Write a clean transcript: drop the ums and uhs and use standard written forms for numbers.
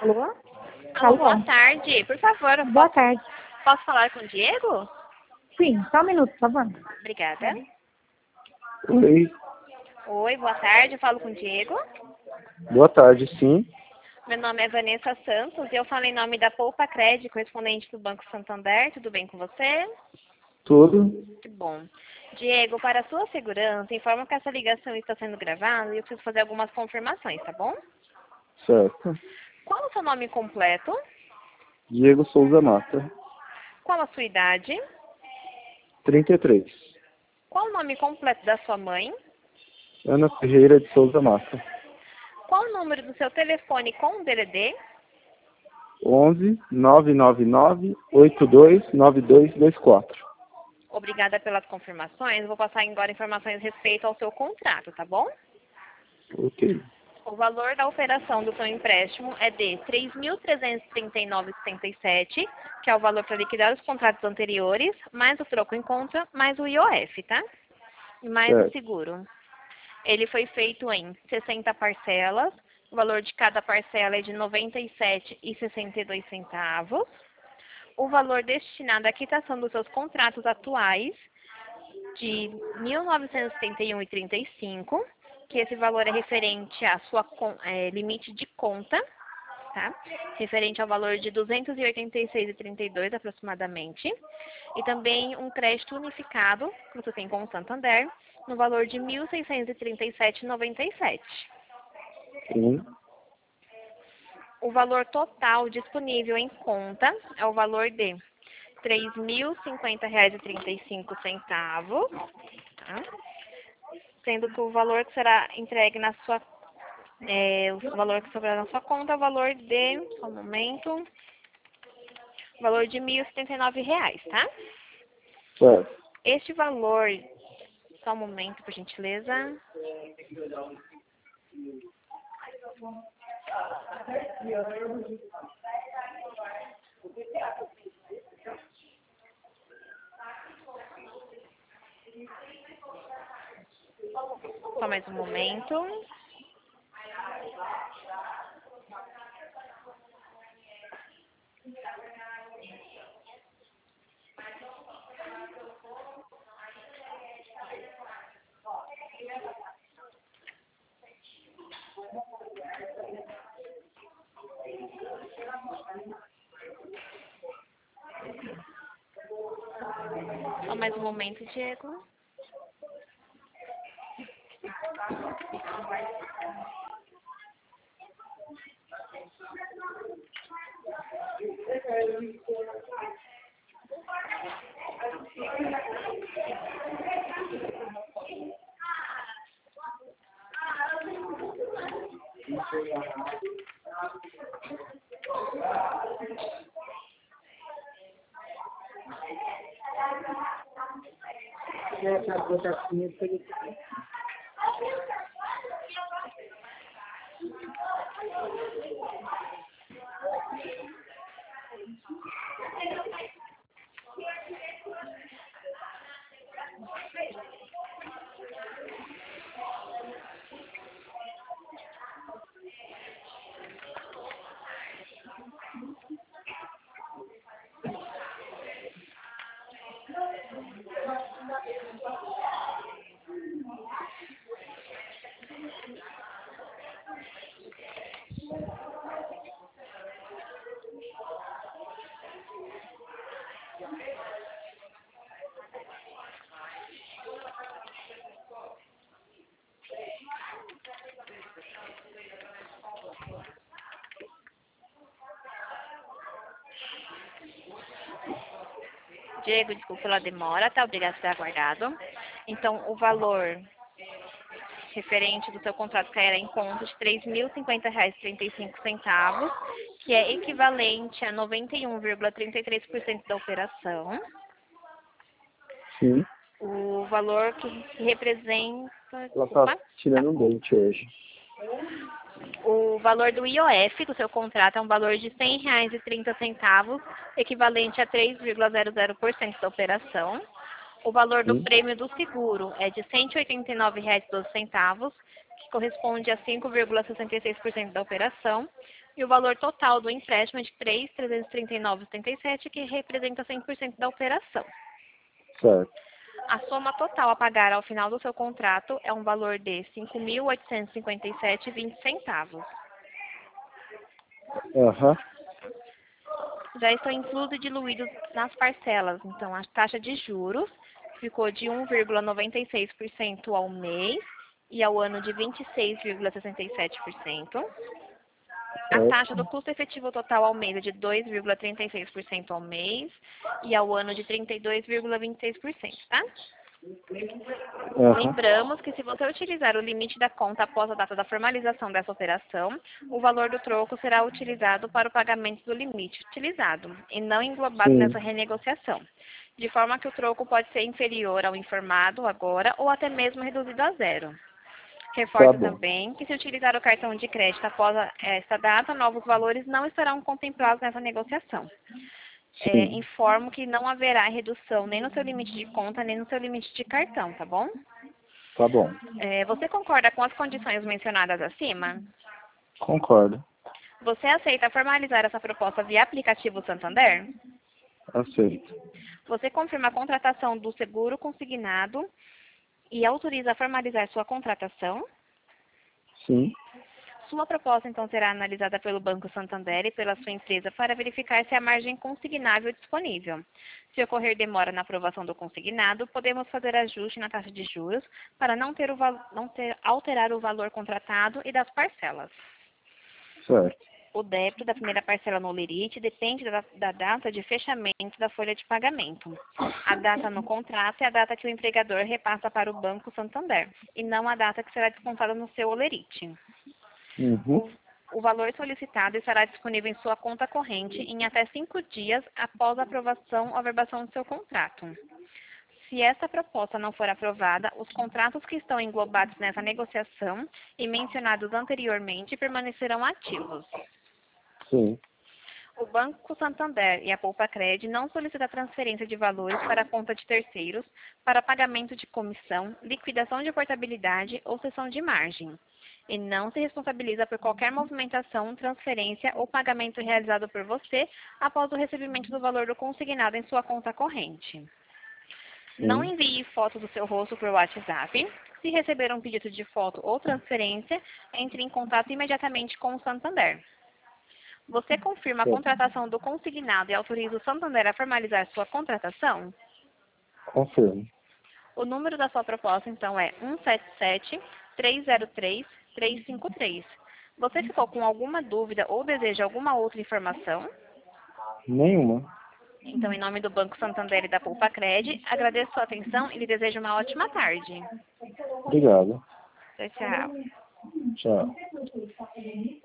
Alô? Alô, boa Alô? tarde. Por favor, Boa tarde. posso falar com o Diego? Sim, só um minuto, por favor. Obrigada. Oi, Oi, boa tarde. Eu falo com o Diego. boa tarde, sim. Meu nome é Vanessa Santos e eu falo em nome da Poupa Cred, correspondente do Banco Santander. Tudo bem com você? Tudo Que bom. Diego, para a sua segurança, informo que essa ligação está sendo gravada e eu preciso fazer algumas confirmações, tá bom? certo. Qual o seu nome completo? Diego Souza Mata, Qual a sua idade? 33. Qual o nome completo da sua mãe? Ana Ferreira de Souza Mata, Qual o número do seu telefone com o DDD? 11 999 829224. Obrigada pelas confirmações. Eu vou passar agora informações a respeito ao seu contrato, tá bom? Ok, O valor da operação do seu empréstimo é de R$ 3.339,77, que é o valor para liquidar os contratos anteriores, mais o troco em conta, mais o IOF, tá? E mais o certo. seguro. Ele foi feito em 60 parcelas. O valor de cada parcela é de R$ 97,62. O valor destinado à quitação dos seus contratos atuais de R$ 1.971,35, que esse valor é referente à sua limite de conta, tá? Referente ao valor de R$ 286,32 aproximadamente. E também um crédito unificado, que você tem com o Santander, no valor de R$ 1.637,97. Sim, O valor total disponível em conta é o valor de R$ 3.050,35, tá? Sendo que o valor que será entregue na sua, o valor que sobrar na sua conta é o valor de, só um momento, o valor de R$ 1.079, tá? certo. Este valor, só um momento, por gentileza. Só mais um momento. Só mais um momento, Diego. Diego, desculpa pela demora, tá? Obrigada por ter aguardado. Então, o valor referente do seu contrato cairá em conta de R$ 3.050,35, que é equivalente a 91,33% da operação. Sim, O valor que representa... ela Desculpa. tá tirando um dente hoje. O valor do IOF do seu contrato é um valor de R$ 100,30, equivalente a 3,00% da operação. O valor do Sim, prêmio do seguro é de R$ 189,12, que corresponde a 5,66% da operação. E o valor total do empréstimo é de 3.339,77, que representa 100% da operação. Certo. A soma total a pagar ao final do seu contrato é um valor de R$ 5.857,20. Aham. Já estão inclusos e diluídos nas parcelas. Então, a taxa de juros ficou de 1,96% ao mês e ao ano de 26,67%. A taxa do custo efetivo total ao mês é de 2,36% ao mês e ao ano de 32,26%, tá? Aham. Lembramos que se você utilizar o limite da conta após a data da formalização dessa operação, o valor do troco será utilizado para o pagamento do limite utilizado e não englobado Sim. nessa renegociação, de forma que o troco pode ser inferior ao informado agora ou até mesmo reduzido a zero. Reforço bom. também que se utilizar o cartão de crédito após esta data, novos valores não estarão contemplados nessa negociação. Sim. Informo que não haverá redução nem no seu limite de conta, nem no seu limite de cartão, tá bom? Tá bom. Você concorda com as condições mencionadas acima? Concordo. Você aceita formalizar essa proposta via aplicativo Santander? Aceito. Você confirma a contratação do seguro consignado e autoriza a formalizar sua contratação? Sim. Sua proposta, então, será analisada pelo Banco Santander e pela sua empresa para verificar se há margem consignável disponível. Se ocorrer demora na aprovação do consignado, podemos fazer ajuste na taxa de juros para não alterar o valor contratado e das parcelas. Certo. O débito da primeira parcela no Olerite depende da data de fechamento da folha de pagamento. A data no contrato é a data que o empregador repassa para o Banco Santander, e não a data que será descontada no seu Olerite. Uhum. O valor solicitado estará disponível em sua conta corrente em até 5 dias após a aprovação ou averbação do seu contrato. Se esta proposta não for aprovada, os contratos que estão englobados nessa negociação e mencionados anteriormente permanecerão ativos. Sim. O Banco Santander e a Poupa-Cred não solicitam transferência de valores para a conta de terceiros para pagamento de comissão, liquidação de portabilidade ou cessão de margem. E não se responsabiliza por qualquer movimentação, transferência ou pagamento realizado por você após o recebimento do valor do consignado em sua conta corrente. Não envie foto do seu rosto por WhatsApp. Se receber um pedido de foto ou transferência, entre em contato imediatamente com o Santander. Você confirma a contratação do consignado e autoriza o Santander a formalizar sua contratação? Confirmo. O número da sua proposta, então, é 177-303-353. Você ficou com alguma dúvida ou deseja alguma outra informação? Nenhuma. Então, em nome do Banco Santander e da Poupa-Cred, agradeço sua atenção e lhe desejo uma ótima tarde. Obrigado. Tchau, tchau. Tchau.